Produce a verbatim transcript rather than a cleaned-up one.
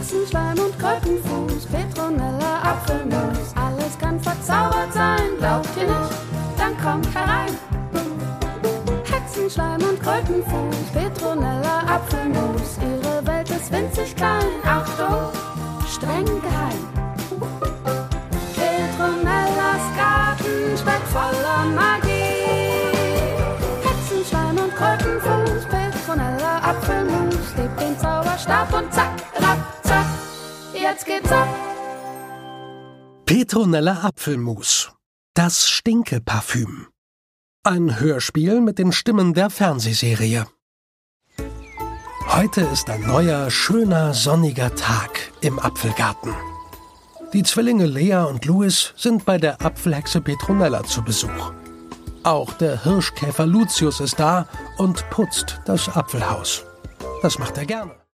Hexenschleim und Krötenfuß, Petronella, Apfelmus. Alles kann verzaubert sein, glaubt ihr nicht? Dann kommt herein. Hexenschleim und Krötenfuß, Petronella, Apfelmus. Ihre Welt ist winzig klein, Achtung, streng geheim. Petronellas Garten steckt voller Magie. Hexenschleim und Krötenfuß, Petronella, Apfelmus. Hebt den Zauberstab und zack, rapp, zack, jetzt geht's ab. Petronella Apfelmus, das Stinkeparfüm. Ein Hörspiel mit den Stimmen der Fernsehserie. Heute ist ein neuer, schöner, sonniger Tag im Apfelgarten. Die Zwillinge Lea und Louis sind bei der Apfelhexe Petronella zu Besuch. Auch der Hirschkäfer Lucius ist da und putzt das Apfelhaus. Das macht er gerne.